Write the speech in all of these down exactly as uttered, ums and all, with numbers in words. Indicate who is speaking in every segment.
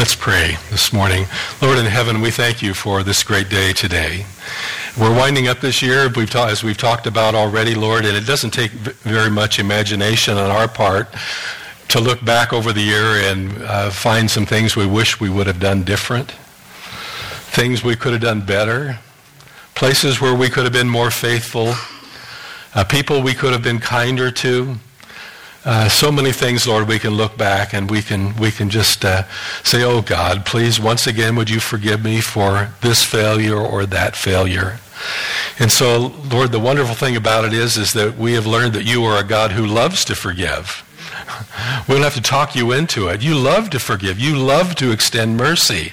Speaker 1: Let's pray this morning. Lord in heaven, we thank you for this great day today. We're winding up this year, we've ta- as we've talked about already, Lord, and it doesn't take v- very much imagination on our part to look back over the year and uh, find some things we wish we would have done different, things we could have done better, places where we could have been more faithful, uh, people we could have been kinder to. Uh, so many things, Lord, we can look back and we can we can just uh, say, oh God, please, once again, would you forgive me for this failure or that failure? And so, Lord, the wonderful thing about it is, is that we have learned that you are a God who loves to forgive. We don't have to talk you into it. You love to forgive. You love to extend mercy.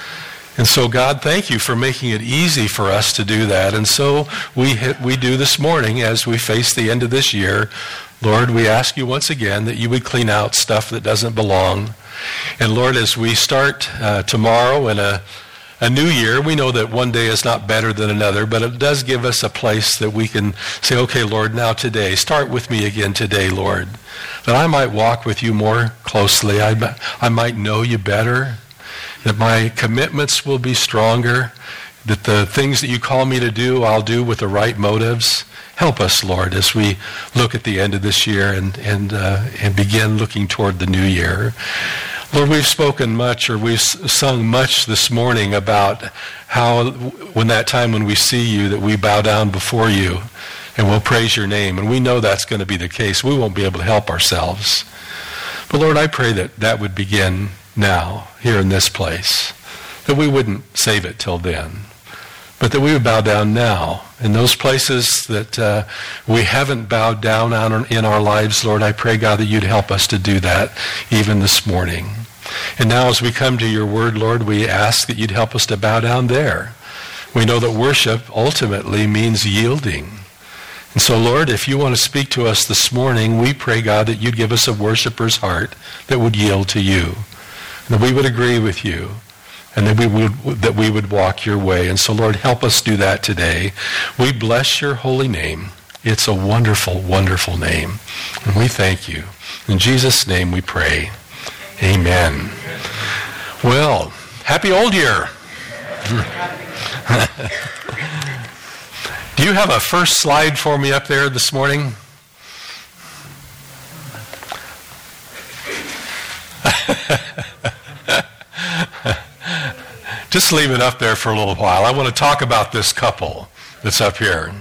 Speaker 1: And so, God, thank you for making it easy for us to do that. And so we hit, we do this morning as we face the end of this year. Lord, we ask you once again that you would clean out stuff that doesn't belong. And Lord, as we start uh, tomorrow in a, a new year, we know that one day is not better than another, but it does give us a place that we can say, okay, Lord, now today, start with me again today, Lord, that I might walk with you more closely. I, I might know you better, that my commitments will be stronger, that the things that you call me to do, I'll do with the right motives. Help us, Lord, as we look at the end of this year and and uh, and begin looking toward the new year. Lord, we've spoken much, or we've sung much this morning about how when that time when we see you, that we bow down before you and we'll praise your name. And we know that's going to be the case. We won't be able to help ourselves. But Lord, I pray that that would begin now, here in this place, that we wouldn't save it till then, but that we would bow down now. In those places that uh, we haven't bowed down on in our lives, Lord, I pray, God, that you'd help us to do that even this morning. And now as we come to your word, Lord, we ask that you'd help us to bow down there. We know that worship ultimately means yielding. And so, Lord, if you want to speak to us this morning, we pray, God, that you'd give us a worshiper's heart that would yield to you, that we would agree with you, and that we would that we would walk your way. And so, Lord, help us do that today. We bless your holy name. It's a wonderful, wonderful name. And we thank you. In Jesus' name we pray. Amen. Well, happy old year. Do you have a first slide for me up there this morning? Just leave it up there for a little while. I want to talk about this couple that's up here.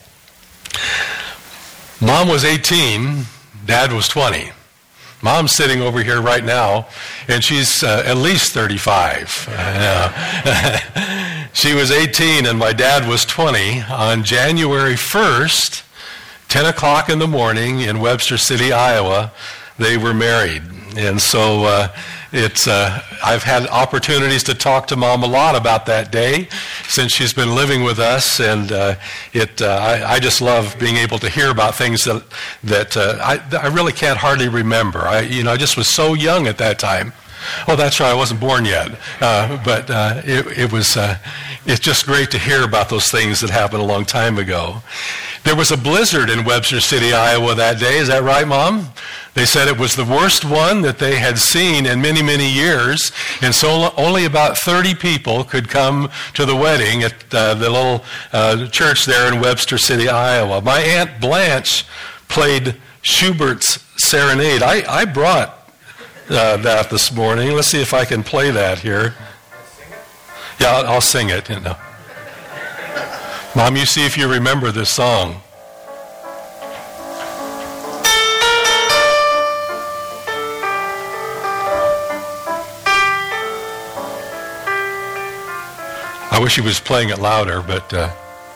Speaker 1: Mom was eighteen, Dad was twenty. Mom's sitting over here right now, and she's uh, at least thirty-five. Uh, she was eighteen, and my dad was twenty. On January first, ten o'clock in the morning in Webster City, Iowa, they were married. And so uh, it's uh, I've had opportunities to talk to Mom a lot about that day since she's been living with us, and uh, it uh, I, I just love being able to hear about things that that uh, I, I really can't hardly remember. I you know I just was so young at that time. Oh, that's right, I wasn't born yet. Uh, but uh, it, it was uh, it's just great to hear about those things that happened a long time ago. There was a blizzard in Webster City, Iowa that day. Is that right, Mom? They said it was the worst one that they had seen in many, many years, and so only about thirty people could come to the wedding at uh, the little uh, church there in Webster City, Iowa. My Aunt Blanche played Schubert's Serenade. I, I brought uh, that this morning. Let's see if I can play that here. Yeah, I'll, I'll sing it. You know. Mom, you see if you remember this song. I wish he was playing it louder, but uh,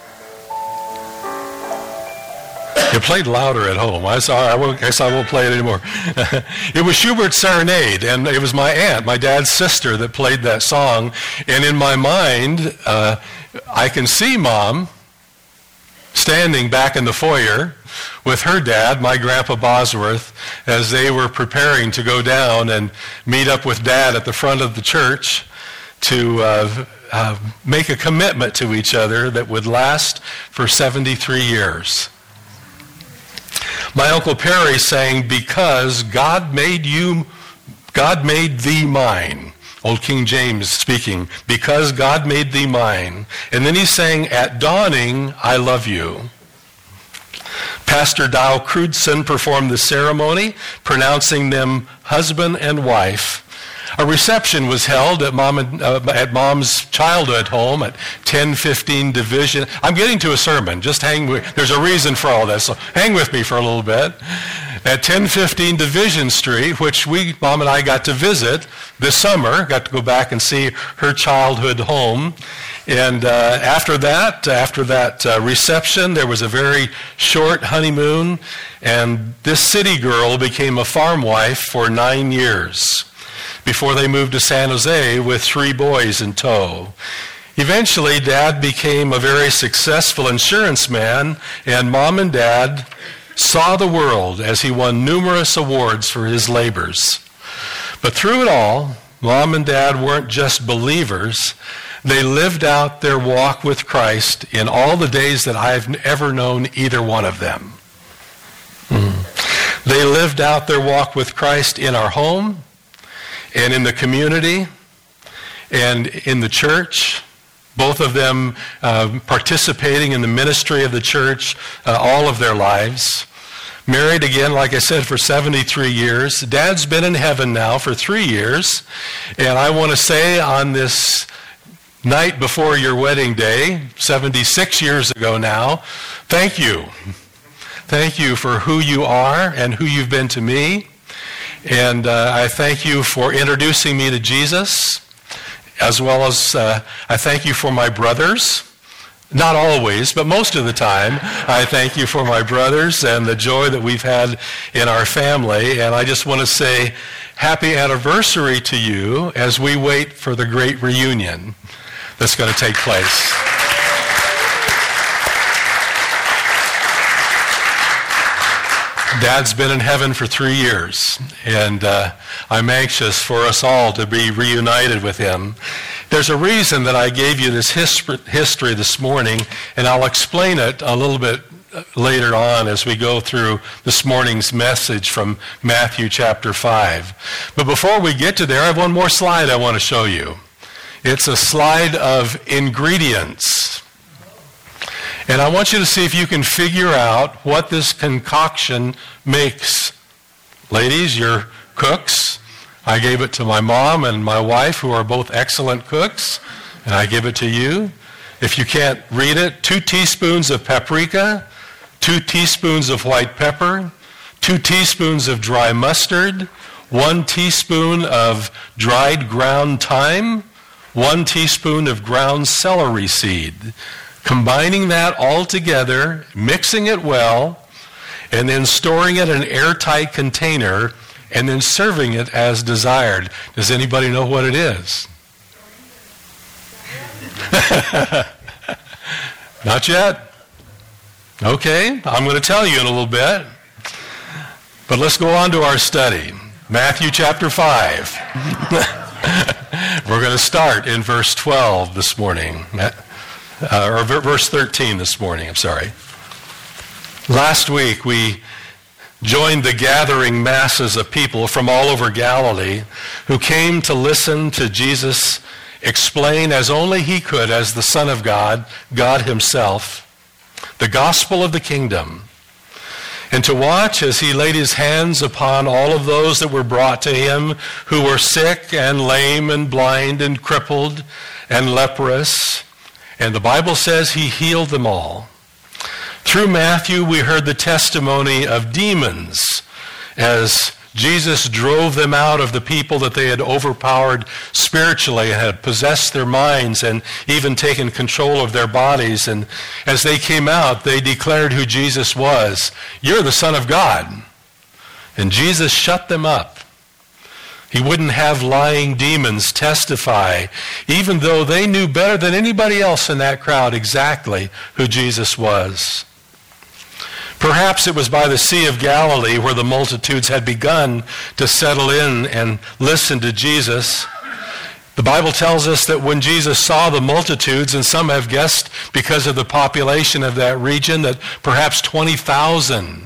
Speaker 1: you played louder at home. I saw. I, won't, I guess I won't play it anymore. It was Schubert's Serenade, and it was my aunt, my dad's sister, that played that song. And in my mind, uh, I can see Mom standing back in the foyer with her dad, my Grandpa Bosworth, as they were preparing to go down and meet up with Dad at the front of the church to uh, uh, make a commitment to each other that would last for seventy-three years. My Uncle Perry sang, "Because God made you, God made thee mine." Old King James speaking, because God made thee mine. And then he's saying, at dawning, I love you. Pastor Dow Crudson performed the ceremony, pronouncing them husband and wife. A reception was held at, Mom and, uh, at Mom's childhood home at ten fifteen Division. I'm getting to a sermon. Just hang with, there's a reason for all this, so hang with me for a little bit. At ten fifteen Division Street, which we, Mom and I, got to visit this summer, got to go back and see her childhood home. And uh, after that, after that uh, reception, there was a very short honeymoon, and this city girl became a farm wife for nine years before they moved to San Jose with three boys in tow. Eventually, Dad became a very successful insurance man, and Mom and Dad saw the world as he won numerous awards for his labors. But through it all, Mom and Dad weren't just believers. They lived out their walk with Christ in all the days that I've ever known either one of them. Mm. They lived out their walk with Christ in our home, and in the community, and in the church, both of them uh, participating in the ministry of the church uh, all of their lives. Married again, like I said, for seventy-three years. Dad's been in heaven now for three years. And I want to say on this night before your wedding day, seventy-six years ago now, thank you. Thank you for who you are and who you've been to me. And uh, I thank you for introducing me to Jesus, as well as uh, I thank you for my brothers. Not always, but most of the time, I thank you for my brothers and the joy that we've had in our family. And I just want to say happy anniversary to you as we wait for the great reunion that's going to take place. Dad's been in heaven for three years, and uh, I'm anxious for us all to be reunited with him. There's a reason that I gave you this history this morning, and I'll explain it a little bit later on as we go through this morning's message from Matthew chapter five. But before we get to there, I have one more slide I want to show you. It's a slide of ingredients. And I want you to see if you can figure out what this concoction makes. Ladies, you're cooks. I gave it to my mom and my wife, who are both excellent cooks, and I give it to you. If you can't read it, two teaspoons of paprika, two teaspoons of white pepper, two teaspoons of dry mustard, one teaspoon of dried ground thyme, one teaspoon of ground celery seed. Combining that all together, mixing it well, and then storing it in an airtight container, and then serving it as desired. Does anybody know what it is? Not yet? Okay, I'm going to tell you in a little bit. But let's go on to our study. Matthew chapter five. We're going to start in verse twelve this morning. Uh, or verse thirteen this morning, I'm sorry. Last week we joined the gathering masses of people from all over Galilee who came to listen to Jesus explain as only he could, as the Son of God, God himself, the gospel of the kingdom, and to watch as he laid his hands upon all of those that were brought to him who were sick and lame and blind and crippled and leprous. And the Bible says he healed them all. Through Matthew, we heard the testimony of demons as Jesus drove them out of the people that they had overpowered spiritually and had possessed their minds and even taken control of their bodies. And as they came out, they declared who Jesus was. You're the Son of God. And Jesus shut them up. He wouldn't have lying demons testify, even though they knew better than anybody else in that crowd exactly who Jesus was. Perhaps it was by the Sea of Galilee where the multitudes had begun to settle in and listen to Jesus. The Bible tells us that when Jesus saw the multitudes, and some have guessed because of the population of that region that perhaps twenty thousand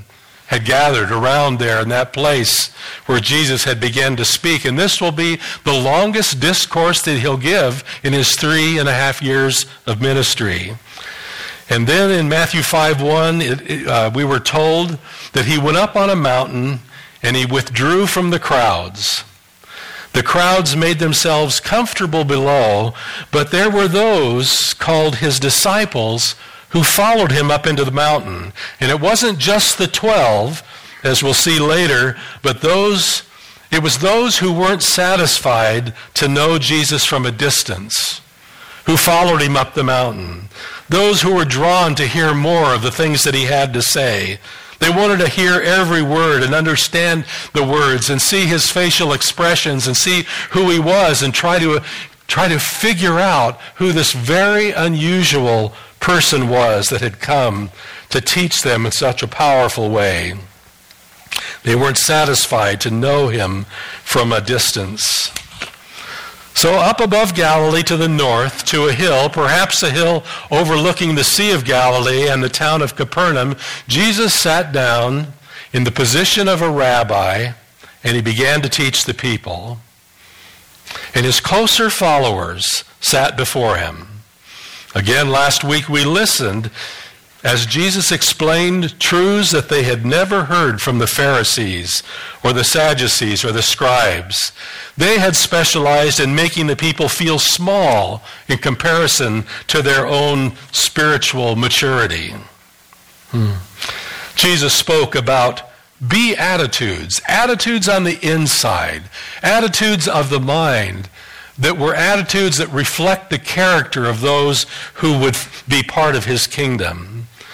Speaker 1: had gathered around there in that place where Jesus had begun to speak. And this will be the longest discourse that he'll give in his three and a half years of ministry. And then in Matthew five one, it, it, uh, we were told that he went up on a mountain and he withdrew from the crowds. The crowds made themselves comfortable below, but there were those called his disciples who followed him up into the mountain. And it wasn't just the twelve, as we'll see later, but those, it was those who weren't satisfied to know Jesus from a distance, who followed him up the mountain. Those who were drawn to hear more of the things that he had to say. They wanted to hear every word and understand the words and see his facial expressions and see who he was and try to, try to figure out who this very unusual person was that had come to teach them in such a powerful way. They weren't satisfied to know him from a distance. So up above Galilee to the north, to a hill, perhaps a hill overlooking the Sea of Galilee and the town of Capernaum, Jesus sat down in the position of a rabbi, and he began to teach the people. And his closer followers sat before him. Again, last week we listened as Jesus explained truths that they had never heard from the Pharisees or the Sadducees or the scribes. They had specialized in making the people feel small in comparison to their own spiritual maturity. Hmm. Jesus spoke about beatitudes, attitudes on the inside, attitudes of the mind, that were attitudes that reflect the character of those who would be part of his kingdom.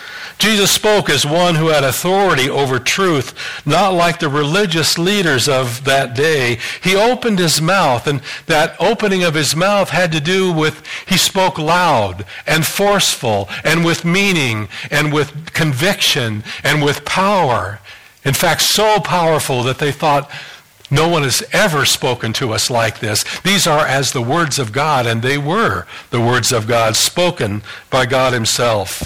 Speaker 1: Jesus spoke as one who had authority over truth, not like the religious leaders of that day. He opened his mouth, and that opening of his mouth had to do with, he spoke loud and forceful and with meaning and with conviction and with power. In fact, so powerful that they thought, no one has ever spoken to us like this. These are as the words of God, and they were the words of God spoken by God himself.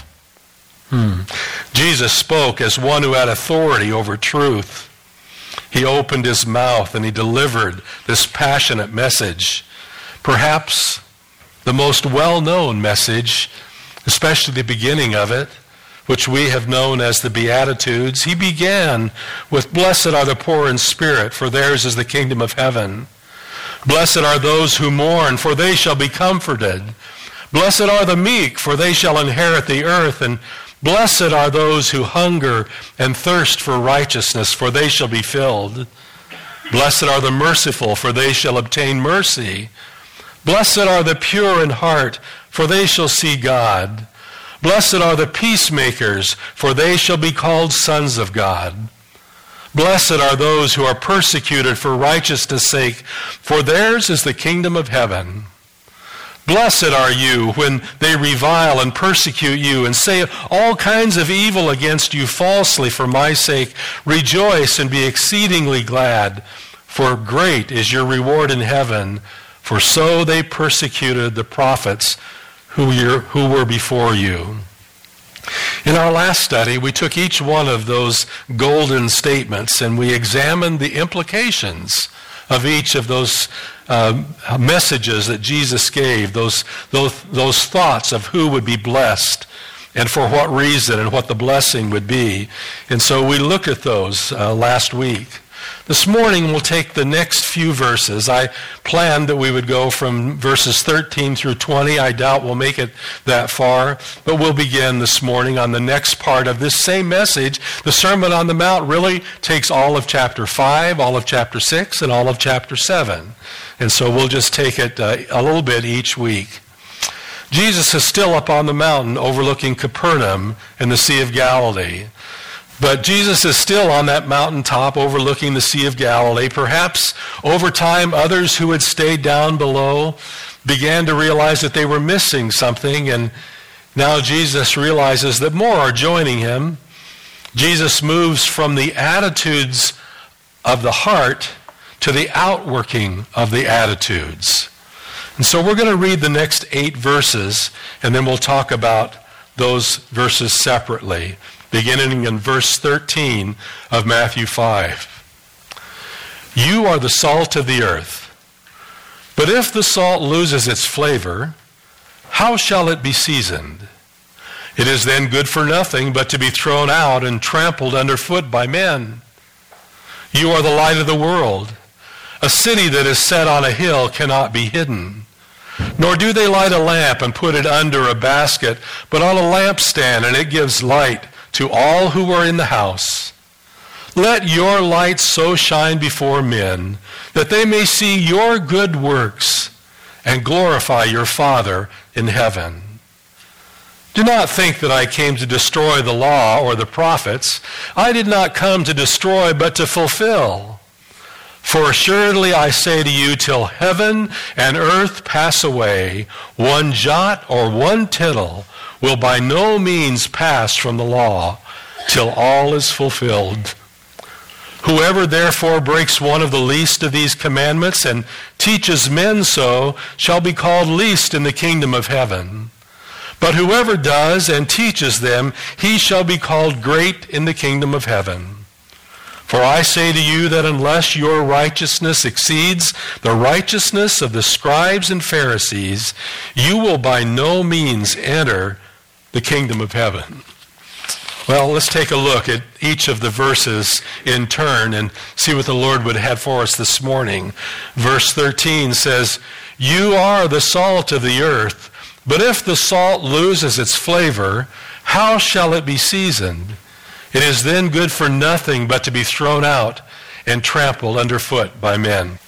Speaker 1: Hmm. Jesus spoke as one who had authority over truth. He opened his mouth and he delivered this passionate message. Perhaps the most well-known message, especially the beginning of it, which we have known as the Beatitudes. He began with, "Blessed are the poor in spirit, for theirs is the kingdom of heaven. Blessed are those who mourn, for they shall be comforted. Blessed are the meek, for they shall inherit the earth. And blessed are those who hunger and thirst for righteousness, for they shall be filled. Blessed are the merciful, for they shall obtain mercy. Blessed are the pure in heart, for they shall see God. Blessed are the peacemakers, for they shall be called sons of God. Blessed are those who are persecuted for righteousness' sake, for theirs is the kingdom of heaven. Blessed are you when they revile and persecute you and say all kinds of evil against you falsely for my sake. Rejoice and be exceedingly glad, for great is your reward in heaven, for so they persecuted the prophets who who were before you." In our last study, we took each one of those golden statements and we examined the implications of each of those uh, messages that Jesus gave, those, those, those thoughts of who would be blessed and for what reason and what the blessing would be. And so we looked at those uh, last week. This morning we'll take the next few verses. I planned that we would go from verses thirteen through twenty. I doubt we'll make it that far, but we'll begin this morning on the next part of this same message. The Sermon on the Mount really takes all of chapter five, all of chapter six, and all of chapter seven. And so we'll just take it uh, a little bit each week. Jesus is still up on the mountain overlooking Capernaum and the Sea of Galilee. But Jesus is still on that mountaintop overlooking the Sea of Galilee. Perhaps over time, others who had stayed down below began to realize that they were missing something, and now Jesus realizes that more are joining him. Jesus moves from the attitudes of the heart to the outworking of the attitudes. And so we're going to read the next eight verses, and then we'll talk about those verses separately, beginning in verse thirteen of Matthew five. You are the salt of the earth. But if the salt loses its flavor, how shall it be seasoned? It is then good for nothing but to be thrown out and trampled underfoot by men. You are the light of the world. A city that is set on a hill cannot be hidden. Nor do they light a lamp and put it under a basket, but on a lampstand, and it gives light to all who are in the house. Let your light so shine before men that they may see your good works and glorify your Father in heaven. Do not think that I came to destroy the law or the prophets. I did not come to destroy, but to fulfill. For assuredly I say to you, till heaven and earth pass away, one jot or one tittle will by no means pass from the law, till all is fulfilled. Whoever therefore breaks one of the least of these commandments and teaches men so shall be called least in the kingdom of heaven. But whoever does and teaches them, he shall be called great in the kingdom of heaven. For I say to you that unless your righteousness exceeds the righteousness of the scribes and Pharisees, you will by no means enter the kingdom of heaven. Well, let's take a look at each of the verses in turn and see what the Lord would have for us this morning. Verse thirteen says, you are the salt of the earth, but if the salt loses its flavor, how shall it be seasoned? It is then good for nothing but to be thrown out and trampled underfoot by men.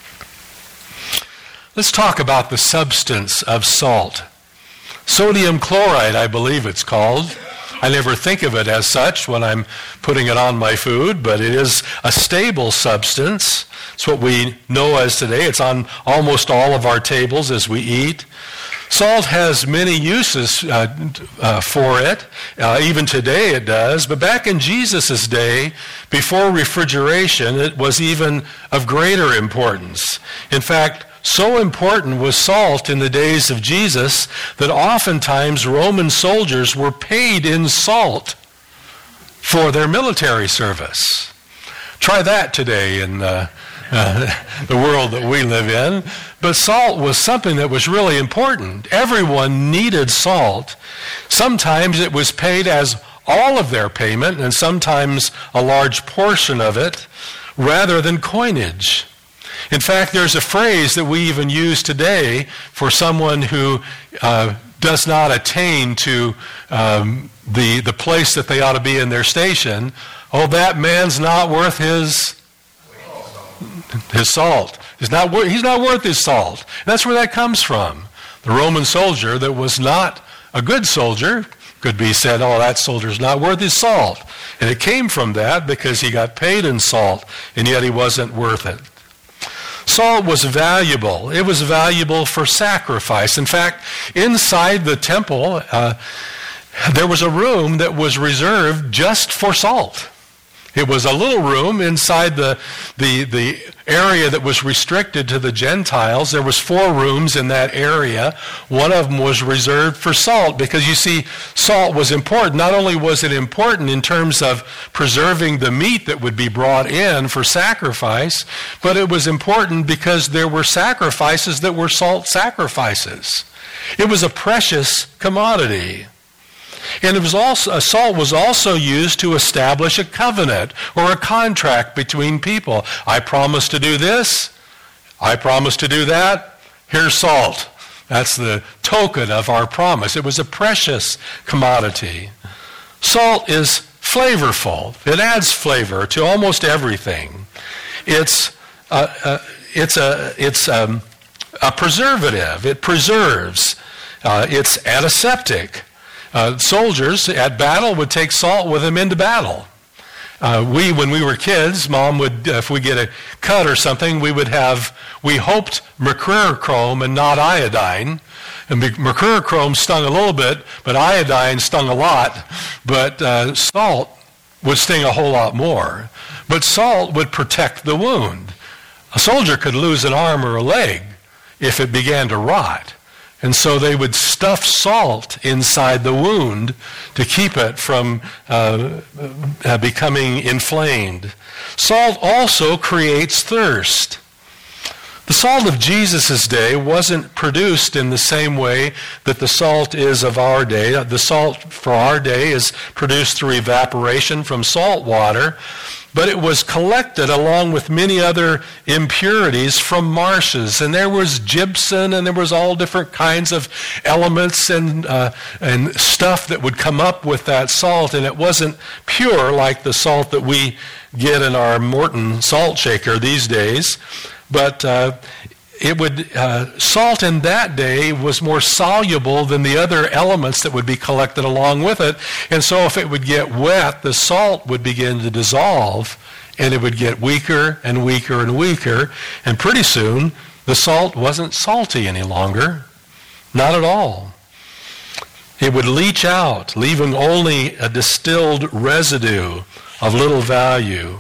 Speaker 1: Let's talk about the substance of salt. Sodium chloride, I believe it's called. I never think of it as such when I'm putting it on my food, but it is a stable substance. It's what we know as today. It's on almost all of our tables as we eat. Salt has many uses uh, uh, for it. Uh, even today it does. But back in Jesus' day, before refrigeration, it was even of greater importance. In fact, so important was salt in the days of Jesus that oftentimes Roman soldiers were paid in salt for their military service. Try that today in uh, uh, the world that we live in. But salt was something that was really important. Everyone needed salt. Sometimes it was paid as all of their payment, and sometimes a large portion of it, rather than coinage. In fact, there's a phrase that we even use today for someone who uh, does not attain to um, the, the place that they ought to be in their station. Oh, that man's not worth his, his salt. He's not, wor- he's not worth his salt. And that's where that comes from. The Roman soldier that was not a good soldier could be said, oh, that soldier's not worth his salt. And it came from that because he got paid in salt, and yet he wasn't worth it. Salt was valuable. It was valuable for sacrifice. In fact, inside the temple, uh, there was a room that was reserved just for salt. It was a little room inside the, the, the area that was restricted to the Gentiles. There was four rooms in that area. One of them was reserved for salt because, you see, salt was important. Not only was it important in terms of preserving the meat that would be brought in for sacrifice, but it was important because there were sacrifices that were salt sacrifices. It was a precious commodity. And it was also, salt was also used to establish a covenant or a contract between people. I promise to do this. I promise to do that. Here's salt. That's the token of our promise. It was a precious commodity. Salt is flavorful. It adds flavor to almost everything. It's uh, uh, it's a it's um, a preservative. It preserves. Uh, it's antiseptic. Uh, soldiers at battle would take salt with them into battle. Uh, we, when we were kids, Mom would, uh, if we get a cut or something, we would have, we hoped mercurochrome and not iodine. And mercurochrome stung a little bit, but iodine stung a lot. But uh, salt would sting a whole lot more. But salt would protect the wound. A soldier could lose an arm or a leg if it began to rot. And so they would stuff salt inside the wound to keep it from uh, uh, becoming inflamed. Salt also creates thirst. The salt of Jesus' day wasn't produced in the same way that the salt is of our day. The salt for our day is produced through evaporation from salt water, but it was collected along with many other impurities from marshes. And there was gypsum, and there was all different kinds of elements and, uh, and stuff that would come up with that salt, and it wasn't pure like the salt that we get in our Morton salt shaker these days. But uh, it would uh, salt in that day was more soluble than the other elements that would be collected along with it. And so if it would get wet, the salt would begin to dissolve, and it would get weaker and weaker and weaker. And pretty soon, the salt wasn't salty any longer. Not at all. It would leach out, leaving only a distilled residue of little value.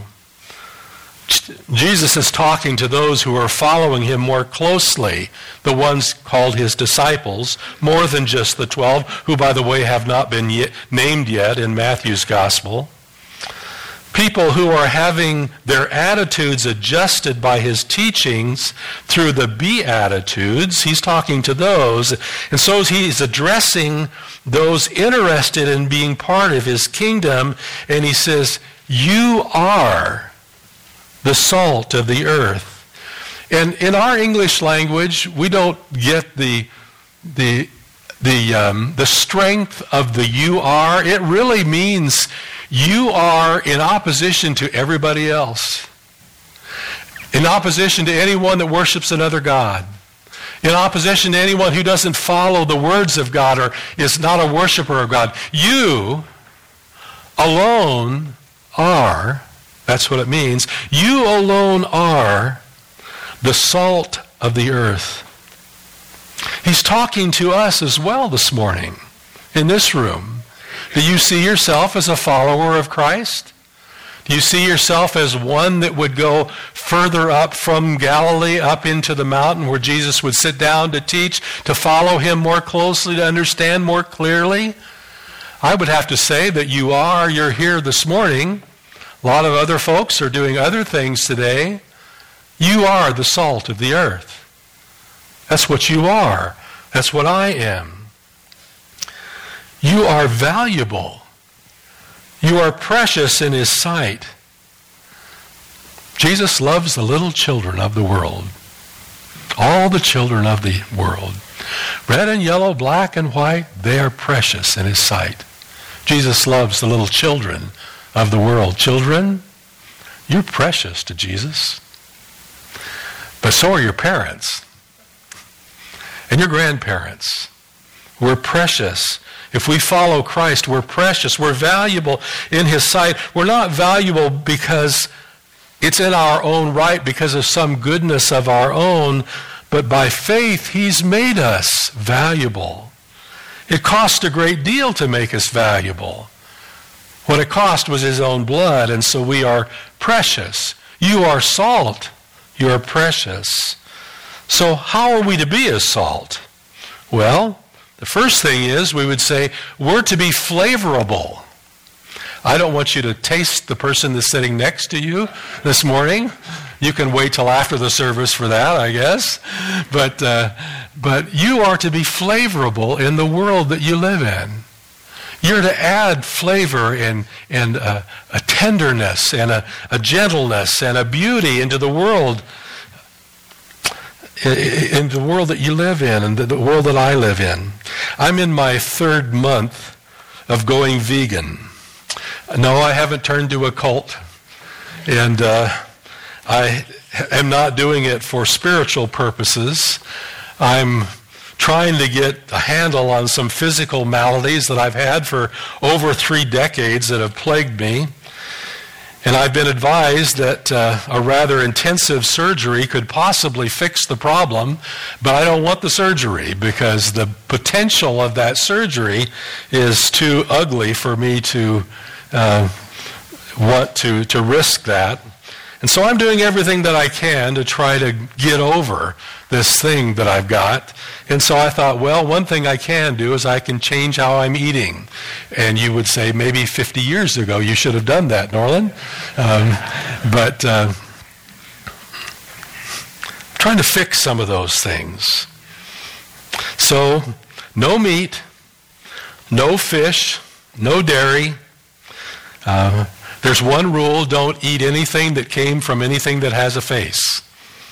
Speaker 1: Jesus is talking to those who are following him more closely, the ones called his disciples, more than just the twelve, who, by the way, have not been yet named yet in Matthew's gospel. People who are having their attitudes adjusted by his teachings through the Beatitudes. He's talking to those. And so he's addressing those interested in being part of his kingdom. And he says, you are the salt of the earth. And in our English language, we don't get the the the um, the strength of the you are. It really means you are in opposition to everybody else. In opposition to anyone that worships another god. In opposition to anyone who doesn't follow the words of God or is not a worshiper of God. You alone are, that's what it means, you alone are the salt of the earth. He's talking to us as well this morning in this room. Do you see yourself as a follower of Christ? Do you see yourself as one that would go further up from Galilee up into the mountain where Jesus would sit down to teach, to follow him more closely, to understand more clearly? I would have to say that you are. You're here this morning. A lot of other folks are doing other things today. You are the salt of the earth. That's what you are. That's what I am. You are valuable. You are precious in his sight. Jesus loves the little children of the world. All the children of the world. Red and yellow, black and white, they are precious in his sight. Jesus loves the little children of the world. Children, you're precious to Jesus. But so are your parents and your grandparents. We're precious. If we follow Christ, we're precious. We're valuable in his sight. We're not valuable because it's in our own right, because of some goodness of our own, but by faith, he's made us valuable. It cost a great deal to make us valuable. What it cost was his own blood, and so we are precious. You are salt. You are precious. So how are we to be as salt? Well, the first thing is we would say we're to be flavorable. I don't want you to taste the person that's sitting next to you this morning. You can wait till after the service for that, I guess. But uh, but you are to be flavorable in the world that you live in. You're to add flavor and, and uh, a tenderness and a, a gentleness and a beauty into the world, in the world that you live in and the world that I live in. I'm in my third month of going vegan. No, I haven't turned to a cult. And uh, I am not doing it for spiritual purposes. I'm trying to get a handle on some physical maladies that I've had for over three decades that have plagued me. And I've been advised that uh, a rather intensive surgery could possibly fix the problem, but I don't want the surgery because the potential of that surgery is too ugly for me to uh, want to, to risk that. And so I'm doing everything that I can to try to get over this thing that I've got. And so I thought, well, one thing I can do is I can change how I'm eating. And you would say, maybe fifty years ago you should have done that, Norland. Um, but uh, I'm trying to fix some of those things. So, no meat, no fish, no dairy. Uh, there's one rule: don't eat anything that came from anything that has a face.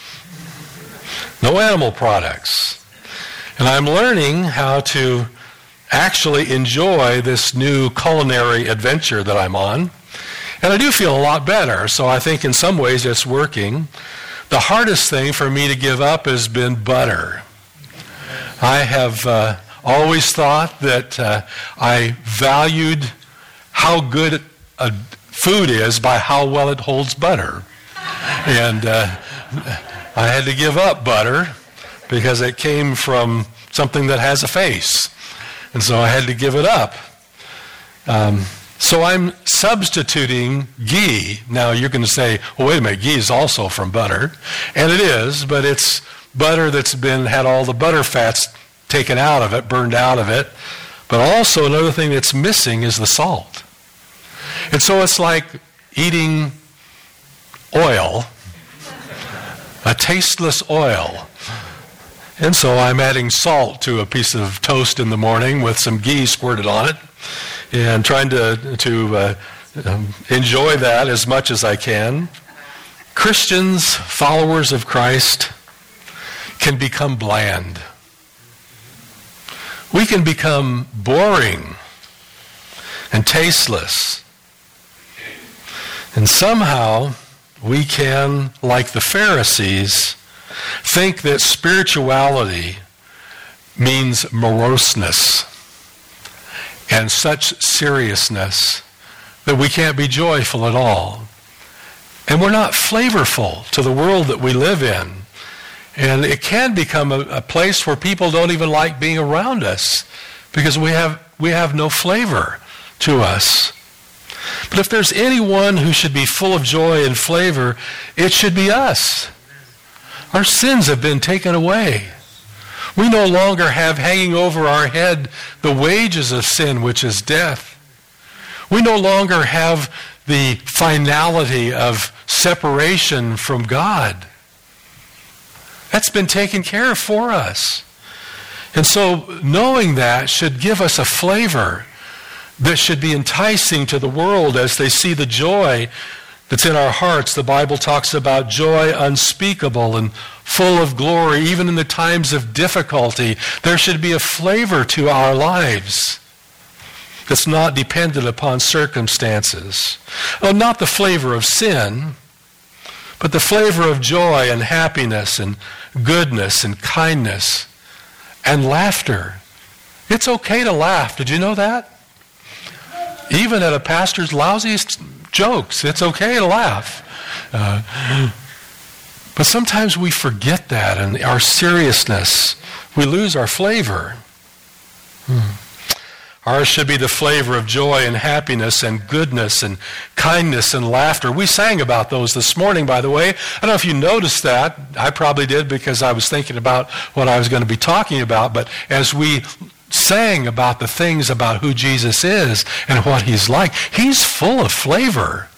Speaker 1: No animal products. And I'm learning how to actually enjoy this new culinary adventure that I'm on. And I do feel a lot better, so I think in some ways it's working. The hardest thing for me to give up has been butter. I have uh, always thought that uh, I valued how good a food is by how well it holds butter. And uh, I had to give up butter because it came from something that has a face. And so I had to give it up. Um, so I'm substituting ghee. Now you're going to say, well, wait a minute, ghee is also from butter. And it is, but it's butter that's been had all the butter fats taken out of it, burned out of it. But also another thing that's missing is the salt. And so it's like eating oil, a tasteless oil. And so I'm adding salt to a piece of toast in the morning with some ghee squirted on it and trying to, to uh, um, enjoy that as much as I can. Christians, followers of Christ, can become bland. We can become boring and tasteless. And somehow we can, like the Pharisees, think that spirituality means moroseness and such seriousness that we can't be joyful at all. And we're not flavorful to the world that we live in. And it can become a, a place where people don't even like being around us because we have we have no flavor to us. But if there's anyone who should be full of joy and flavor, it should be us. Our sins have been taken away. We no longer have hanging over our head the wages of sin, which is death. We no longer have the finality of separation from God. That's been taken care of for us. And so knowing that should give us a flavor that should be enticing to the world as they see the joy that's in our hearts. The Bible talks about joy unspeakable and full of glory, even in the times of difficulty. There should be a flavor to our lives that's not dependent upon circumstances. Oh, not the flavor of sin, but the flavor of joy and happiness and goodness and kindness and laughter. It's okay to laugh. Did you know that? Even at a pastor's lousiest jokes, it's okay to laugh. Uh, but sometimes we forget that, and our seriousness, we lose our flavor. Hmm. Ours should be the flavor of joy and happiness and goodness and kindness and laughter. We sang about those this morning, by the way. I don't know if you noticed that. I probably did because I was thinking about what I was going to be talking about. But as we sang about the things about who Jesus is and what he's like, he's full of flavor.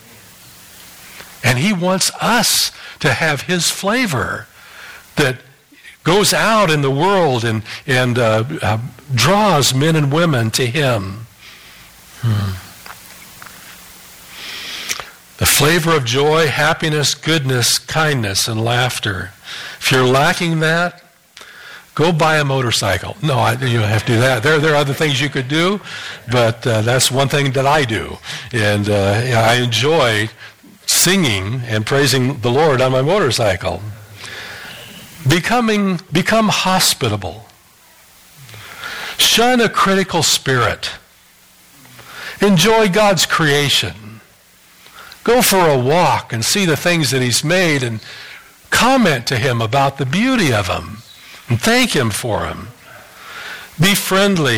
Speaker 1: And he wants us to have his flavor that goes out in the world and, and uh, uh, draws men and women to him. Hmm. The flavor of joy, happiness, goodness, kindness, and laughter. If you're lacking that, go buy a motorcycle. No, I, you don't have to do that. There, there are other things you could do, but uh, that's one thing that I do. And uh, yeah, I enjoy singing and praising the Lord on my motorcycle. Becoming, become hospitable. Shun a critical spirit. Enjoy God's creation. Go for a walk and see the things that he's made and comment to him about the beauty of them and thank him for them. Be friendly and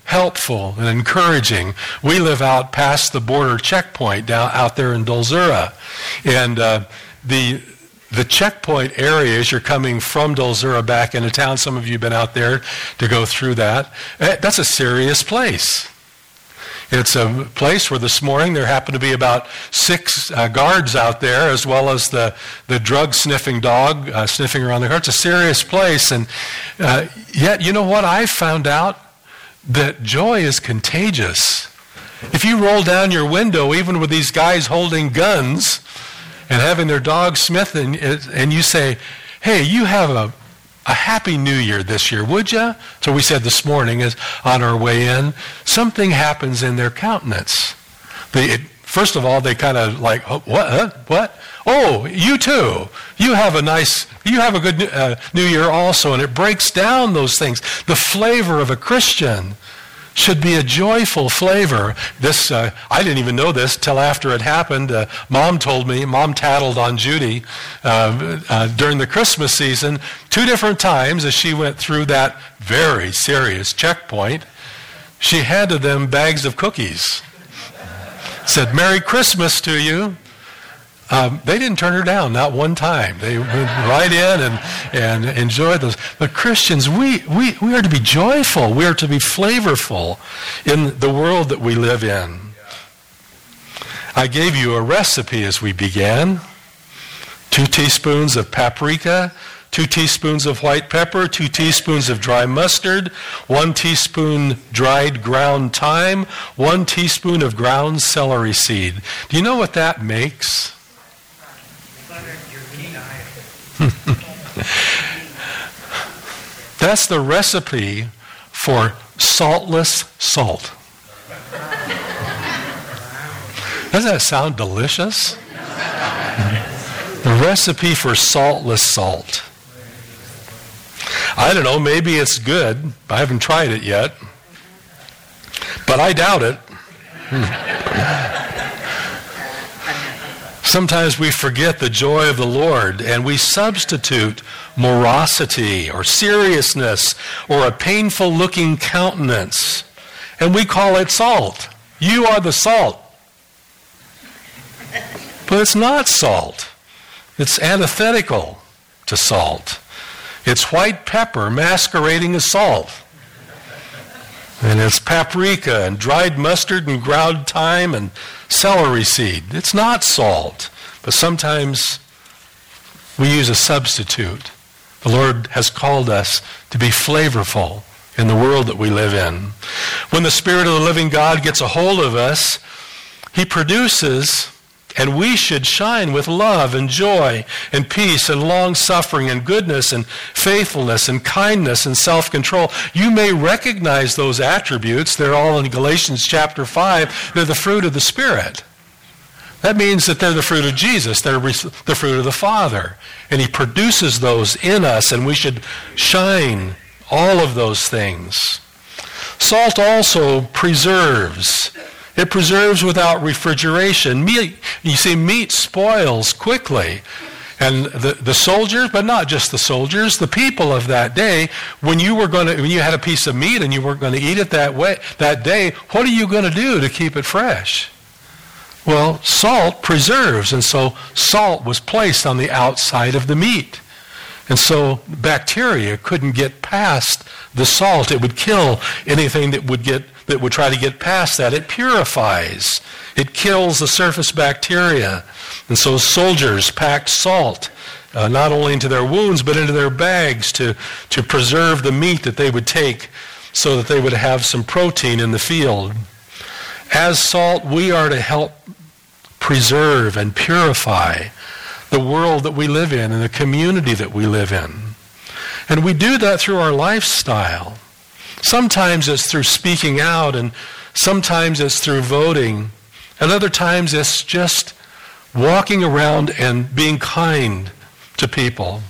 Speaker 1: helpful and encouraging. We live out past the border checkpoint down out there in Dolzura. And uh, the the checkpoint area, as you're coming from Dolzura back into town, some of you have been out there to go through that, that's a serious place. It's a place where this morning there happened to be about six uh, guards out there, as well as the, the drug-sniffing dog uh, sniffing around the car. It's a serious place. And uh, yet, you know what? I found out that joy is contagious. If you roll down your window, even with these guys holding guns and having their dogs sniffing, and you say, hey, you have a A happy new year this year, would you? So we said this morning as on our way in, something happens in their countenance. They, it, first of all, they kind of like, oh, what, huh? What? Oh, you too. You have a nice, you have a good uh, new year also, and it breaks down those things. The flavor of a Christian should be a joyful flavor. This, uh, I didn't even know this till after it happened. Uh, Mom told me, Mom tattled on Judy uh, uh, during the Christmas season two different times as she went through that very serious checkpoint. She handed them bags of cookies. Said, Merry Christmas to you. Um, they didn't turn her down, not one time. They went right in and, and enjoyed those. But Christians, we, we, we are to be joyful. We are to be flavorful in the world that we live in. I gave you a recipe as we began. Two teaspoons of paprika, two teaspoons of white pepper, two teaspoons of dry mustard, one teaspoon dried ground thyme, one teaspoon of ground celery seed. Do you know what that makes? That's the recipe for saltless salt. Doesn't that sound delicious? The recipe for saltless salt. I don't know, maybe it's good. I haven't tried it yet. But I doubt it. Sometimes we forget the joy of the Lord and we substitute morosity or seriousness or a painful looking countenance and we call it salt. You are the salt. But it's not salt. It's antithetical to salt. It's white pepper masquerading as salt. And it's paprika and dried mustard and ground thyme and celery seed. It's not salt, but sometimes we use a substitute. The Lord has called us to be flavorful in the world that we live in. When the Spirit of the living God gets a hold of us, He produces, and we should shine with love and joy and peace and long-suffering and goodness and faithfulness and kindness and self-control. You may recognize those attributes. They're all in Galatians chapter five. They're the fruit of the Spirit. That means that they're the fruit of Jesus. They're the fruit of the Father. And He produces those in us, and we should shine all of those things. Salt also preserves. It preserves without refrigeration. Meat, you see, meat spoils quickly. And the, the soldiers, but not just the soldiers, the people of that day, when you were going to, when you had a piece of meat and you weren't going to eat it that way, that day, what are you going to do to keep it fresh? Well, salt preserves, and so salt was placed on the outside of the meat. And so bacteria couldn't get past the salt. It would kill anything that would get that would try to get past that. It purifies. It kills the surface bacteria. And so soldiers packed salt uh, not only into their wounds but into their bags to, to preserve the meat that they would take so that they would have some protein in the field. As salt, we are to help preserve and purify the world that we live in and the community that we live in. And we do that through our lifestyle. Sometimes it's through speaking out, and sometimes it's through voting, and other times it's just walking around and being kind to people.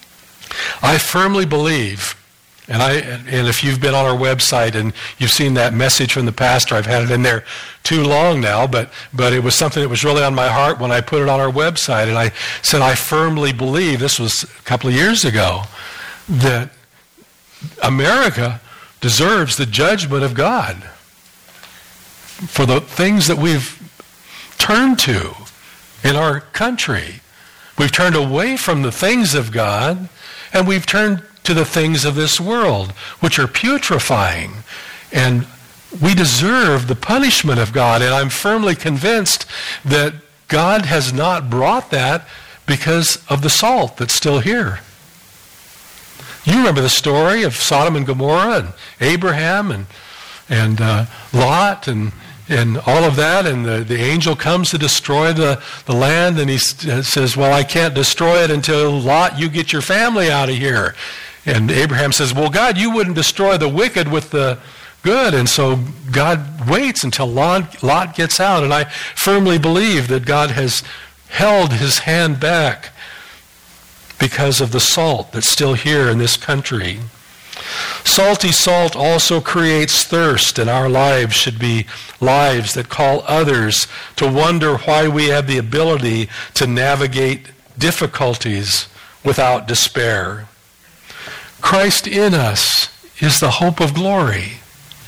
Speaker 1: I firmly believe, and I and if you've been on our website and you've seen that message from the pastor, I've had it in there too long now, but but it was something that was really on my heart when I put it on our website, and I said I firmly believe, this was a couple of years ago, that America deserves the judgment of God for the things that we've turned to in our country. We've turned away from the things of God, and we've turned to the things of this world, which are putrefying. And we deserve the punishment of God, and I'm firmly convinced that God has not brought that because of the salt that's still here. You remember the story of Sodom and Gomorrah and Abraham and and uh, Lot and and all of that, and the, the angel comes to destroy the, the land, and he says, well, I can't destroy it until, Lot, you get your family out of here. And Abraham says, well, God, you wouldn't destroy the wicked with the good. And so God waits until Lot, Lot gets out, and I firmly believe that God has held his hand back because of the salt that's still here in this country. Salty salt also creates thirst, and our lives should be lives that call others to wonder why we have the ability to navigate difficulties without despair. Christ in us is the hope of glory.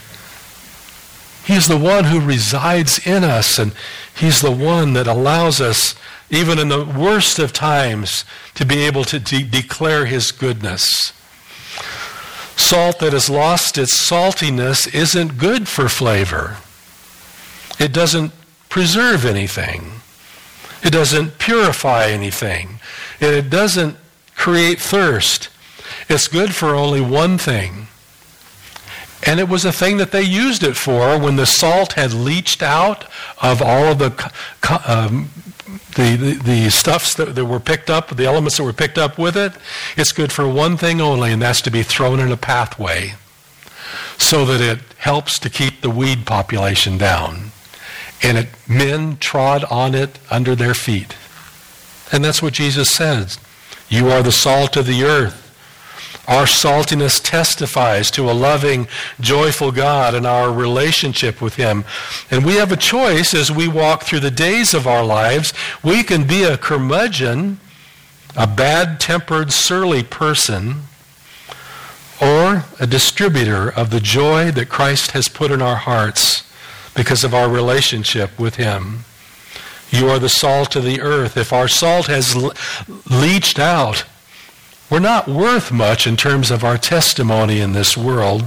Speaker 1: He is the one who resides in us, and he's the one that allows us, even in the worst of times, to be able to de- declare his goodness. Salt that has lost its saltiness isn't good for flavor. It doesn't preserve anything. It doesn't purify anything. And it doesn't create thirst. It's good for only one thing. And it was a thing that they used it for when the salt had leached out of all of the um, the, the, the stuffs that, that were picked up, the elements that were picked up with it. It's good for one thing only, and that's to be thrown in a pathway so that it helps to keep the weed population down. And it, men trod on it under their feet. And that's what Jesus says. You are the salt of the earth. Our saltiness testifies to a loving, joyful God and our relationship with him. And we have a choice as we walk through the days of our lives. We can be a curmudgeon, a bad-tempered, surly person, or a distributor of the joy that Christ has put in our hearts because of our relationship with him. You are the salt of the earth. If our salt has le- leached out, we're not worth much in terms of our testimony in this world.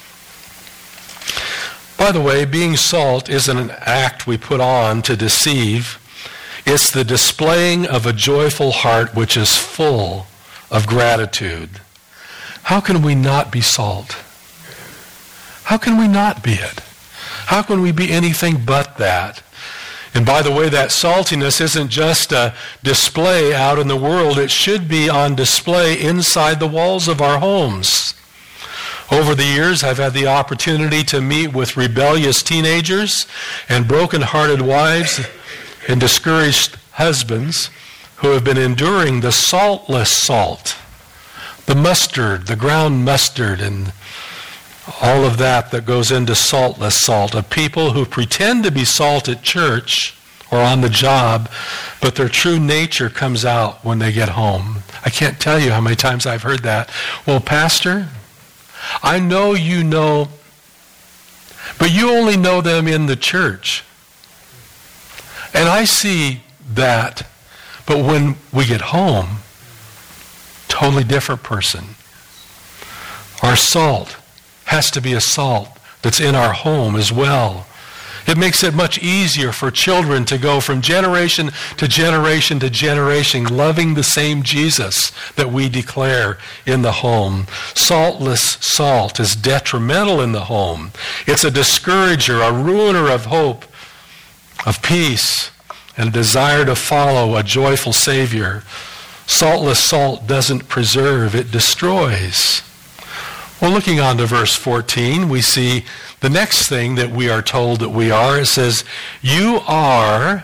Speaker 1: By the way, being salt isn't an act we put on to deceive. It's the displaying of a joyful heart which is full of gratitude. How can we not be salt? How can we not be it? How can we be anything but that? And by the way, that saltiness isn't just a display out in the world. It should be on display inside the walls of our homes. Over the years, I've had the opportunity to meet with rebellious teenagers and broken-hearted wives and discouraged husbands who have been enduring the saltless salt, the mustard, the ground mustard, and all of that that goes into saltless salt, of people who pretend to be salt at church or on the job, but their true nature comes out when they get home. I can't tell you how many times I've heard that. Well, Pastor, I know you know, but you only know them in the church. And I see that, but when we get home, totally different person. Our salt has to be a salt that's in our home as well. It makes it much easier for children to go from generation to generation to generation loving the same Jesus that we declare in the home. Saltless salt is detrimental in the home. It's a discourager, a ruiner of hope, of peace, and a desire to follow a joyful Savior. Saltless salt doesn't preserve, it destroys. Well, looking on to verse fourteen, we see the next thing that we are told that we are. It says, you are,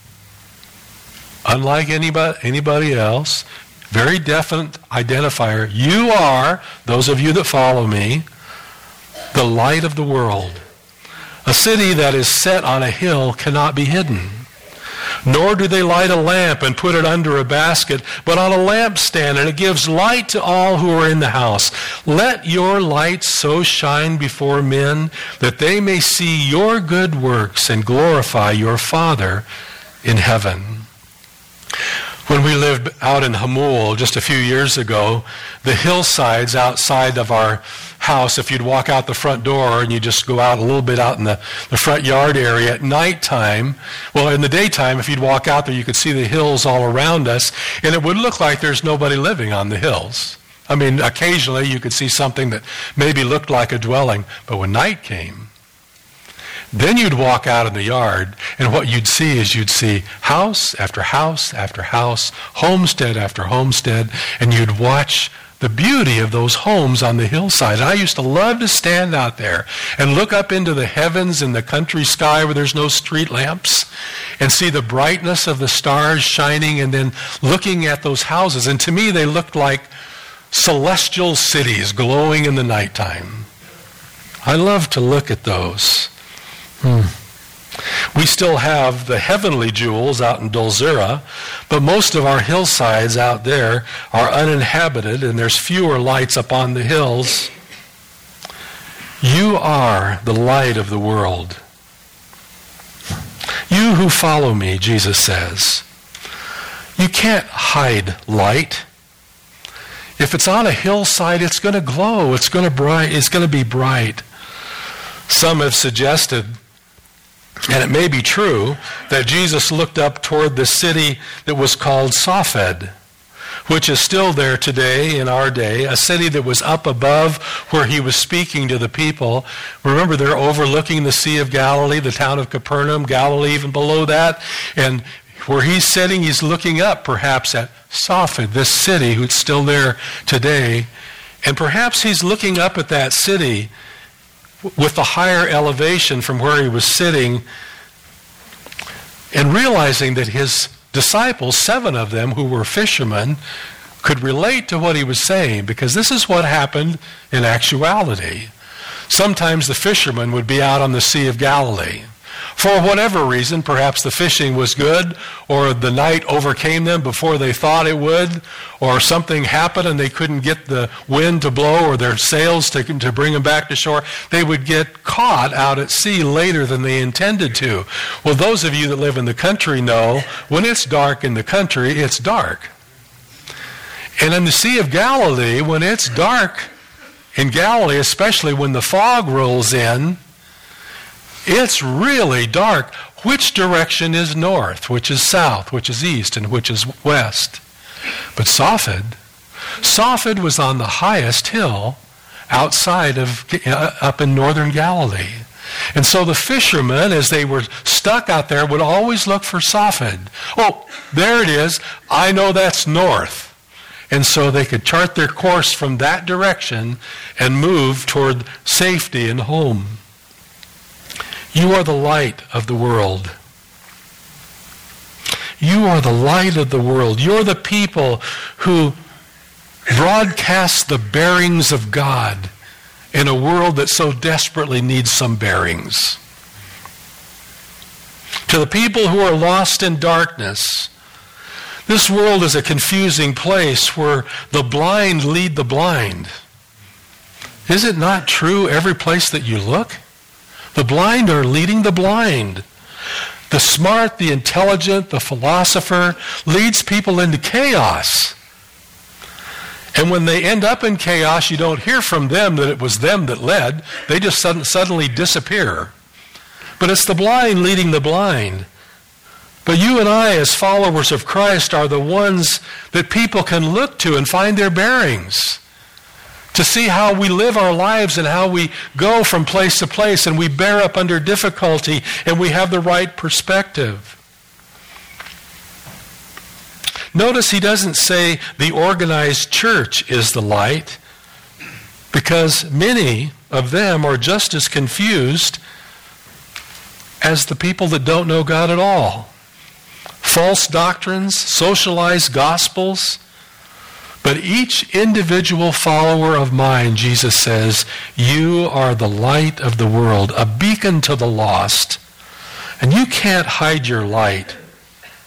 Speaker 1: unlike anybody, anybody else, very definite identifier. You are, those of you that follow me, the light of the world. A city that is set on a hill cannot be hidden. Nor do they light a lamp and put it under a basket, but on a lampstand, and it gives light to all who are in the house. Let your light so shine before men that they may see your good works and glorify your Father in heaven. When we lived out in Hamul just a few years ago, the hillsides outside of our house, if you'd walk out the front door and you just go out a little bit out in the, the front yard area at nighttime, well, in the daytime, if you'd walk out there, you could see the hills all around us, and it would look like there's nobody living on the hills. I mean, occasionally you could see something that maybe looked like a dwelling, but when night came, then you'd walk out in the yard, and what you'd see is you'd see house after house after house, homestead after homestead, and you'd watch the beauty of those homes on the hillside. And I used to love to stand out there and look up into the heavens and the country sky where there's no street lamps and see the brightness of the stars shining, and then looking at those houses. And to me, they looked like celestial cities glowing in the nighttime. I love to look at those. Hmm. We still have the heavenly jewels out in Dulzura, but most of our hillsides out there are uninhabited, and there's fewer lights up on the hills. You are the light of the world. You who follow me, Jesus says, you can't hide light. If it's on a hillside, it's going to glow. It's going to bright. It's going to be bright. Some have suggested, and it may be true, that Jesus looked up toward the city that was called Safed, which is still there today in our day, a city that was up above where he was speaking to the people. Remember, they're overlooking the Sea of Galilee, the town of Capernaum, Galilee even below that. And where he's sitting, he's looking up perhaps at Safed, this city who's still there today. And perhaps he's looking up at that city with the higher elevation from where he was sitting, and realizing that his disciples, seven of them who were fishermen, could relate to what he was saying, because this is what happened in actuality. Sometimes the fishermen would be out on the Sea of Galilee. For whatever reason, perhaps the fishing was good, or the night overcame them before they thought it would, or something happened and they couldn't get the wind to blow or their sails to, to bring them back to shore. They would get caught out at sea later than they intended to. Well, those of you that live in the country know when it's dark in the country, it's dark. And in the Sea of Galilee, when it's dark in Galilee, especially when the fog rolls in, it's really dark. Which direction is north, which is south, which is east, and which is west? But Safed, Safed was on the highest hill outside of, uh, up in northern Galilee. And so the fishermen, as they were stuck out there, would always look for Safed. Oh, there it is. I know that's north. And so they could chart their course from that direction and move toward safety and home. You are the light of the world. You are the light of the world. You're the people who broadcast the bearings of God in a world that so desperately needs some bearings. To the people who are lost in darkness, this world is a confusing place where the blind lead the blind. Is it not true every place that you look? The blind are leading the blind. The smart, the intelligent, the philosopher leads people into chaos. And when they end up in chaos, you don't hear from them that it was them that led. They just sudden, suddenly disappear. But it's the blind leading the blind. But you and I, as followers of Christ, are the ones that people can look to and find their bearings, to see how we live our lives and how we go from place to place, and we bear up under difficulty and we have the right perspective. Notice he doesn't say the organized church is the light, because many of them are just as confused as the people that don't know God at all. False doctrines, socialized gospels. But each individual follower of mine, Jesus says, you are the light of the world, a beacon to the lost. And you can't hide your light.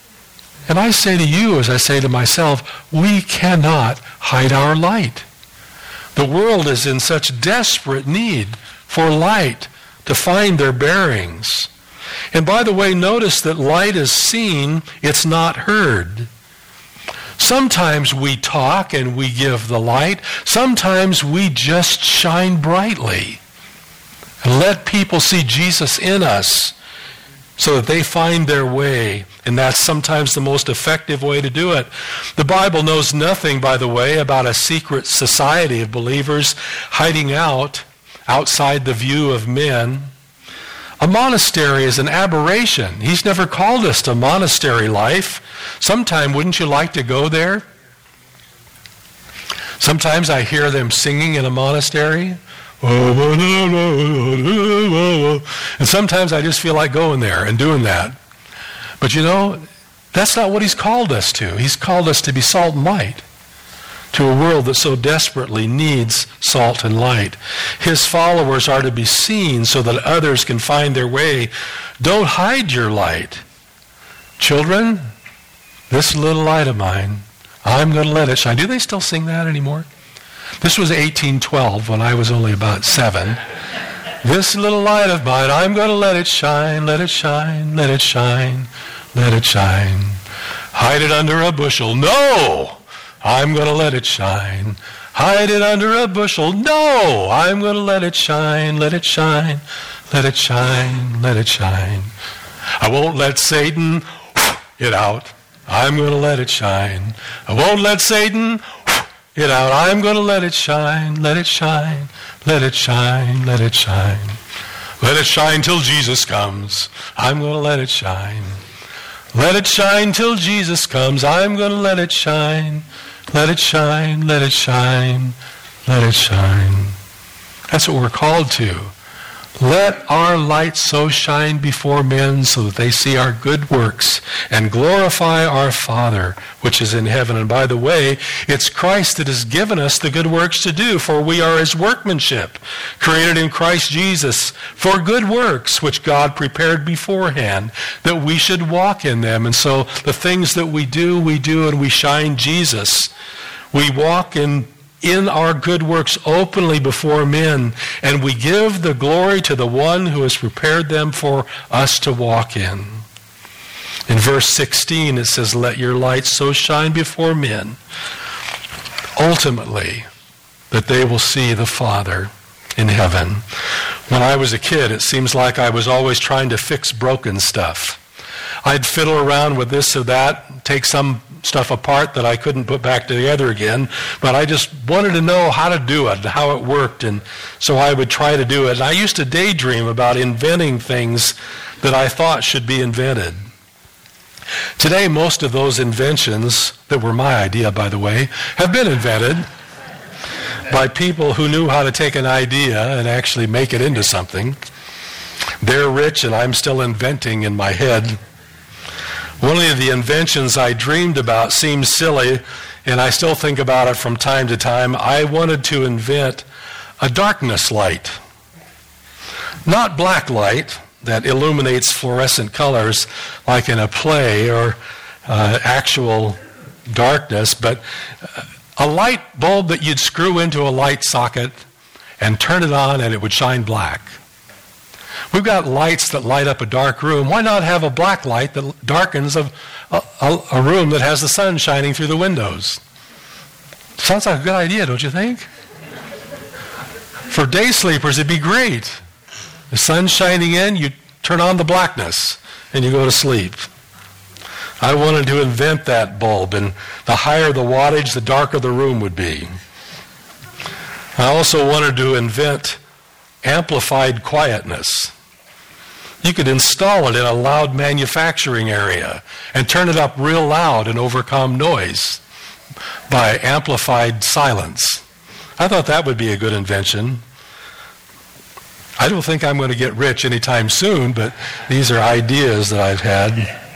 Speaker 1: And I say to you, as I say to myself, we cannot hide our light. The world is in such desperate need for light to find their bearings. And by the way, notice that light is seen, it's not heard. Sometimes we talk and we give the light. Sometimes we just shine brightly and let people see Jesus in us so that they find their way. And that's sometimes the most effective way to do it. The Bible knows nothing, by the way, about a secret society of believers hiding out outside the view of men. A monastery is an aberration. He's never called us to monastery life. Sometime, wouldn't you like to go there? Sometimes I hear them singing in a monastery. And sometimes I just feel like going there and doing that. But you know, that's not what he's called us to. He's called us to be salt and light to a world that so desperately needs salt and light. His followers are to be seen so that others can find their way. Don't hide your light. Children, this little light of mine, I'm going to let it shine. Do they still sing that anymore? This was eighteen twelve when I was only about seven. This little light of mine, I'm going to let it shine, let it shine, let it shine, let it shine. Hide it under a bushel. No! I'm going to let it shine. Hide it under a bushel. No! I'm going to let it shine, let it shine, let it shine, let it shine. I won't let Satan it out. I'm going to let it shine. I won't let Satan it out. I'm going to let it shine, let it shine, let it shine, let it shine. Let it shine till Jesus comes. I'm going to let it shine. Let it shine till Jesus comes. I'm going to let it shine. Let it shine, let it shine, let it shine. That's what we're called to. Let our light so shine before men so that they see our good works and glorify our Father which is in heaven. And by the way, it's Christ that has given us the good works to do, for we are his workmanship, created in Christ Jesus for good works which God prepared beforehand, that we should walk in them. And so the things that we do, we do and we shine Jesus. We walk in in our good works openly before men, and we give the glory to the one who has prepared them for us to walk in. In verse sixteen, it says, let your light so shine before men, ultimately, that they will see the Father in heaven. When I was a kid, it seems like I was always trying to fix broken stuff. I'd fiddle around with this or that, take some stuff apart that I couldn't put back together again, but I just wanted to know how to do it, how it worked, and so I would try to do it. And I used to daydream about inventing things that I thought should be invented. Today, most of those inventions, that were my idea, by the way, have been invented by people who knew how to take an idea and actually make it into something. They're rich, and I'm still inventing in my head. One of the inventions I dreamed about seems silly, and I still think about it from time to time. I wanted to invent a darkness light. Not black light that illuminates fluorescent colors like in a play or uh, actual darkness, but a light bulb that you'd screw into a light socket and turn it on and it would shine black. We've got lights that light up a dark room. Why not have a black light that darkens a, a, a room that has the sun shining through the windows? Sounds like a good idea, don't you think? For day sleepers, it'd be great. The sun's shining in, you turn on the blackness, and you go to sleep. I wanted to invent that bulb, and the higher the wattage, the darker the room would be. I also wanted to invent amplified quietness. You could install it in a loud manufacturing area and turn it up real loud and overcome noise by amplified silence. I thought that would be a good invention. I don't think I'm going to get rich anytime soon, but these are ideas that I've had.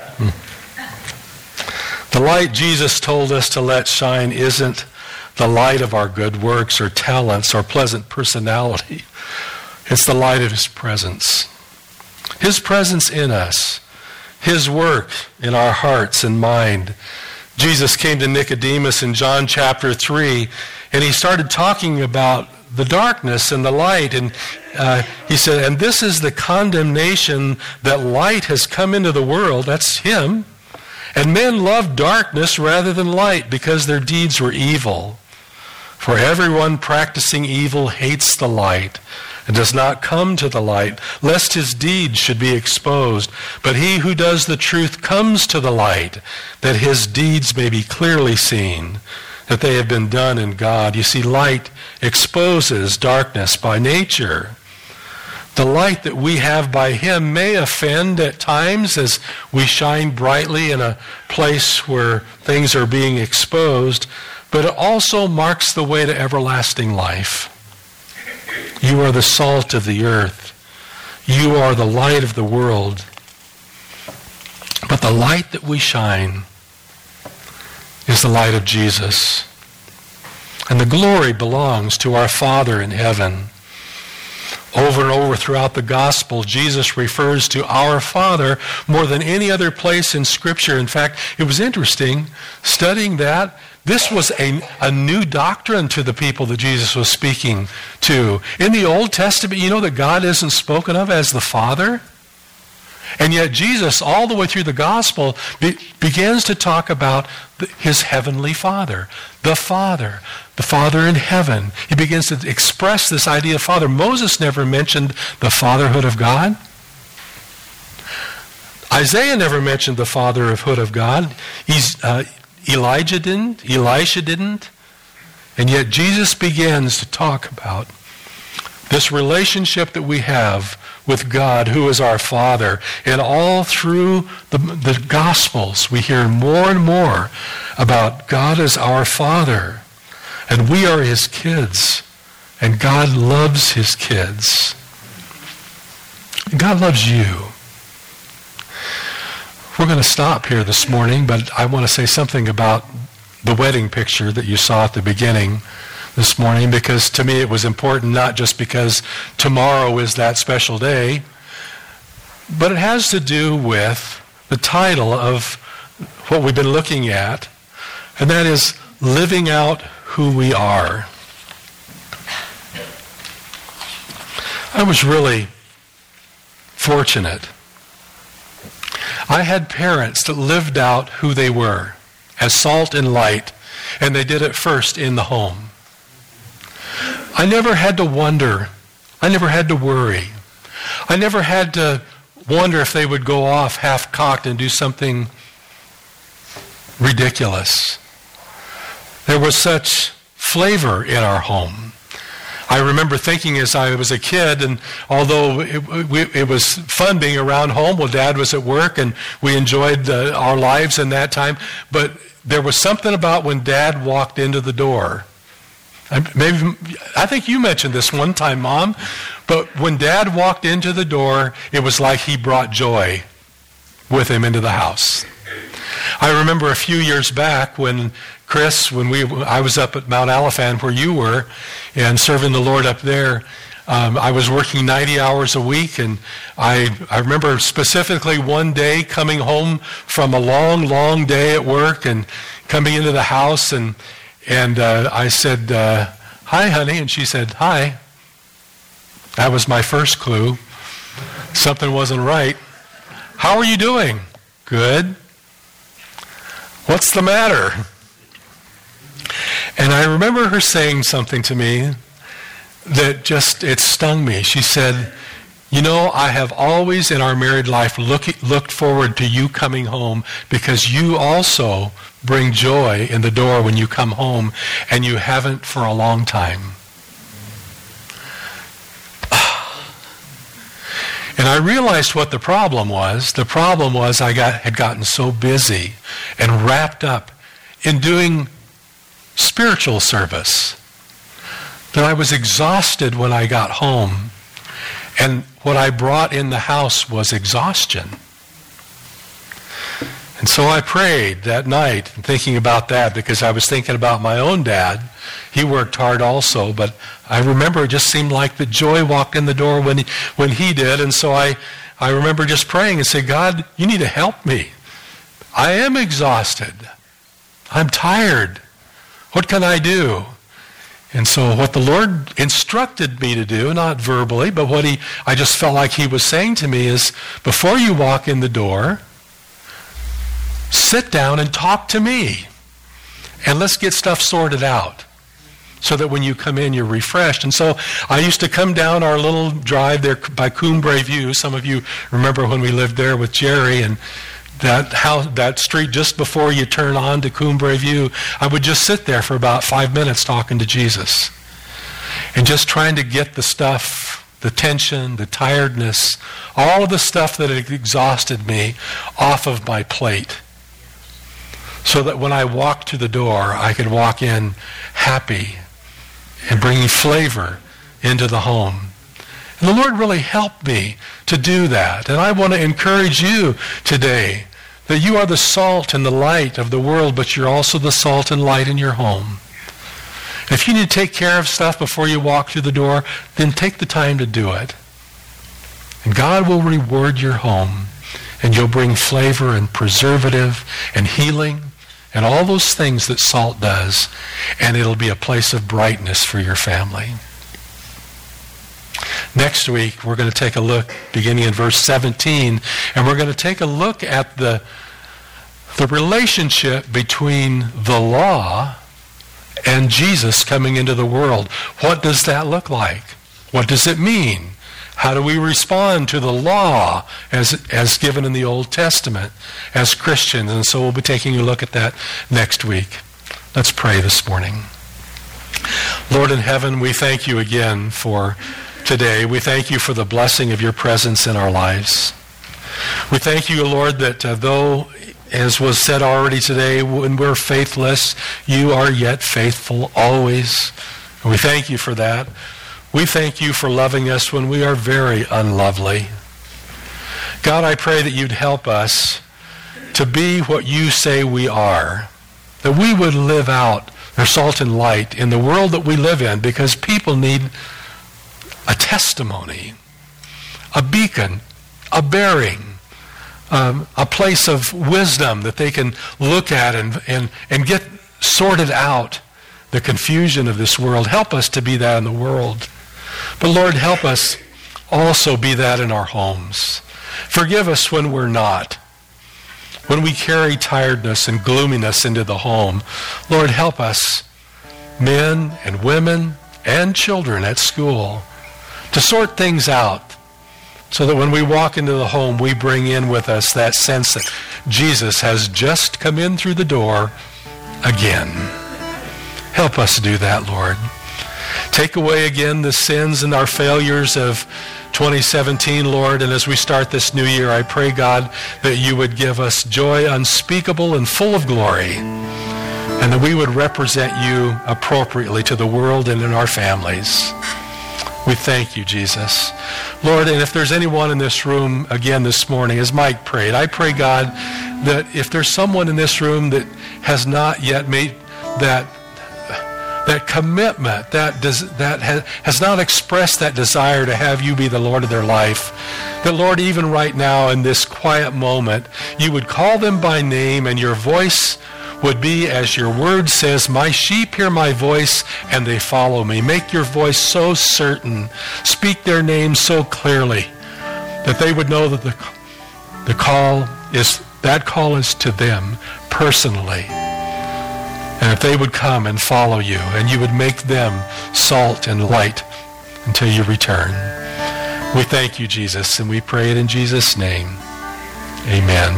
Speaker 1: The light Jesus told us to let shine isn't the light of our good works or talents or pleasant personality. It's the light of his presence. His presence in us. his work in our hearts and mind. Jesus came to Nicodemus in John chapter three, and he started talking about the darkness and the light. And uh, he said, and this is the condemnation, that light has come into the world. That's him. And men loved darkness rather than light because their deeds were evil. For everyone practicing evil hates the light and does not come to the light, lest his deeds should be exposed. But he who does the truth comes to the light, that his deeds may be clearly seen, that they have been done in God. You see, light exposes darkness by nature. The light that we have by him may offend at times as we shine brightly in a place where things are being exposed, but it also marks the way to everlasting life. You are the salt of the earth. You are the light of the world. But the light that we shine is the light of Jesus. And the glory belongs to our Father in heaven. Over and over throughout the gospel, Jesus refers to our Father more than any other place in Scripture. In fact, it was interesting studying that. This was a, a new doctrine to the people that Jesus was speaking to. In the Old Testament, you know that God isn't spoken of as the Father? And yet Jesus, all the way through the gospel, be, begins to talk about the, his heavenly Father, the Father, the Father in heaven. He begins to express this idea of Father. Moses never mentioned the fatherhood of God. Isaiah never mentioned the fatherhood of God. He's... Uh, Elijah didn't, Elisha didn't, and yet Jesus begins to talk about this relationship that we have with God, who is our Father. And all through the, the Gospels, we hear more and more about God as our Father, and we are his kids, and God loves his kids. God loves you. We're going to stop here this morning, but I want to say something about the wedding picture that you saw at the beginning this morning, because to me it was important, not just because tomorrow is that special day, but it has to do with the title of what we've been looking at, and that is living out who we are. I was really fortunate. I had parents that lived out who they were as salt and light, and they did it first in the home. I never had to wonder. I never had to worry. I never had to wonder if they would go off half-cocked and do something ridiculous. There was such flavor in our home. I remember thinking as I was a kid, and although it, it, it was fun being around home, well, Dad was at work, and we enjoyed uh, our lives in that time, but there was something about when Dad walked into the door. I, maybe I think you mentioned this one time, Mom, but when Dad walked into the door, it was like he brought joy with him into the house. I remember a few years back when Chris, when we, I was up at Mount Alaphan where you were, and serving the Lord up there, um, I was working ninety hours a week, and I, I remember specifically one day coming home from a long, long day at work and coming into the house, and and uh, I said, uh, "Hi, honey," and she said, "Hi." That was my first clue. Something wasn't right. "How are you doing?" "Good." "What's the matter?" And I remember her saying something to me that just, it stung me. She said, "You know, I have always in our married life look, looked forward to you coming home because you also bring joy in the door when you come home, and you haven't for a long time." And I realized what the problem was. The problem was I got, had gotten so busy and wrapped up in doing spiritual service that I was exhausted when I got home. And what I brought in the house was exhaustion. And so I prayed that night, thinking about that, because I was thinking about my own dad. He worked hard also, but I remember it just seemed like the joy walked in the door when he, when he did. And so I, I remember just praying and saying, God, you need to help me. I am exhausted. I'm tired. What can I do? And so what the Lord instructed me to do, not verbally, but what he, I just felt like he was saying to me is, before you walk in the door, sit down and talk to me. And let's get stuff sorted out so that when you come in, you're refreshed. And so I used to come down our little drive there by Coombray View. Some of you remember when we lived there with Jerry, and that house, that street just before you turn on to Coombray View, I would just sit there for about five minutes talking to Jesus and just trying to get the stuff, the tension, the tiredness, all of the stuff that had exhausted me off of my plate, so that when I walked to the door, I could walk in happy and bringing flavor into the home. And the Lord really helped me to do that. And I want to encourage you today that you are the salt and the light of the world, but you're also the salt and light in your home. If you need to take care of stuff before you walk through the door, then take the time to do it. And God will reward your home, and you'll bring flavor and preservative and healing and all those things that salt does, and it'll be a place of brightness for your family. Next week, we're going to take a look, beginning in verse seventeen, and we're going to take a look at the, the relationship between the law and Jesus coming into the world. What does that look like? What does it mean? How do we respond to the law as, as given in the Old Testament as Christians? And so we'll be taking a look at that next week. Let's pray this morning. Lord in heaven, we thank you again for today. We thank you for the blessing of your presence in our lives. We thank you, Lord, that uh, though, as was said already today, when we're faithless, you are yet faithful always. And we thank you for that. We thank you for loving us when we are very unlovely. God, I pray that you'd help us to be what you say we are, that we would live out our salt and light in the world that we live in, because people need a testimony, a beacon, a bearing, um, a place of wisdom that they can look at and, and, and get sorted out the confusion of this world. Help us to be that in the world. But Lord, help us also be that in our homes. Forgive us when we're not. When we carry tiredness and gloominess into the home, Lord, help us, men and women and children at school, to sort things out so that when we walk into the home, we bring in with us that sense that Jesus has just come in through the door again. Help us do that, Lord. Take away again the sins and our failures of twenty seventeen, Lord, and as we start this new year, I pray, God, that you would give us joy unspeakable and full of glory, and that we would represent you appropriately to the world and in our families. We thank you, Jesus. Lord, and if there's anyone in this room, again this morning, as Mike prayed, I pray, God, that if there's someone in this room that has not yet made that that commitment, that does, that has, has not expressed that desire to have you be the Lord of their life, that, Lord, even right now in this quiet moment, you would call them by name, and your voice would be, as your word says, my sheep hear my voice and they follow me. Make your voice so certain, speak their name so clearly, that they would know that the, the call is, that call is to them personally. And if they would come and follow you, and you would make them salt and light until you return. We thank you, Jesus, and we pray it in Jesus' name. Amen.